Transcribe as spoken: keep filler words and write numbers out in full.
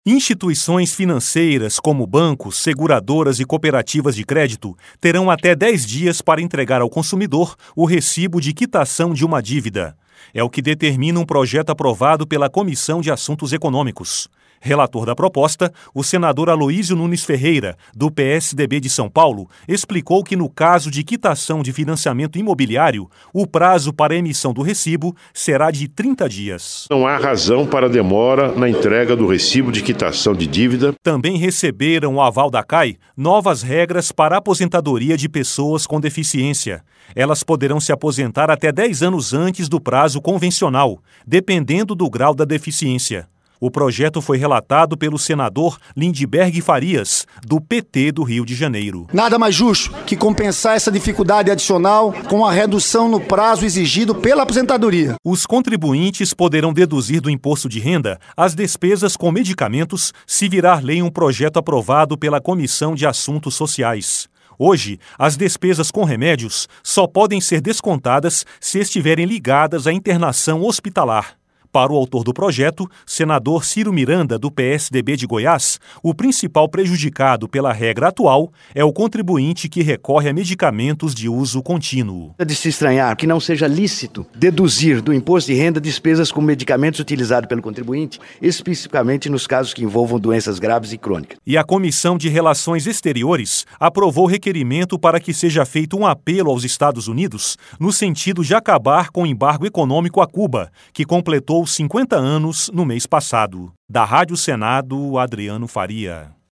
Instituições financeiras, como bancos, seguradoras e cooperativas de crédito, terão até dez dias para entregar ao consumidor o recibo de quitação de uma dívida. É o que determina um projeto aprovado pela Comissão de Assuntos Econômicos. Relator da proposta, o senador Aloísio Nunes Ferreira, do P S D B de São Paulo, explicou que no caso de quitação de financiamento imobiliário, o prazo para a emissão do recibo será de trinta dias. Não há razão para demora na entrega do recibo de quitação de dívida. Também receberam o aval da C A I novas regras para a aposentadoria de pessoas com deficiência. Elas poderão se aposentar até dez anos antes do prazo convencional, dependendo do grau da deficiência. O projeto foi relatado pelo senador Lindbergh Farias, do P T do Rio de Janeiro. Nada mais justo que compensar essa dificuldade adicional com a redução no prazo exigido pela aposentadoria. Os contribuintes poderão deduzir do imposto de renda as despesas com medicamentos se virar lei um projeto aprovado pela Comissão de Assuntos Sociais. Hoje, as despesas com remédios só podem ser descontadas se estiverem ligadas à internação hospitalar. Para o autor do projeto, senador Ciro Miranda, do P S D B de Goiás, o principal prejudicado pela regra atual é o contribuinte que recorre a medicamentos de uso contínuo. É de se estranhar que não seja lícito deduzir do imposto de renda despesas com medicamentos utilizados pelo contribuinte, especificamente nos casos que envolvam doenças graves e crônicas. E a Comissão de Relações Exteriores aprovou requerimento para que seja feito um apelo aos Estados Unidos no sentido de acabar com o embargo econômico a Cuba, que completou cinquenta anos no mês passado. Da Rádio Senado, Adriano Faria.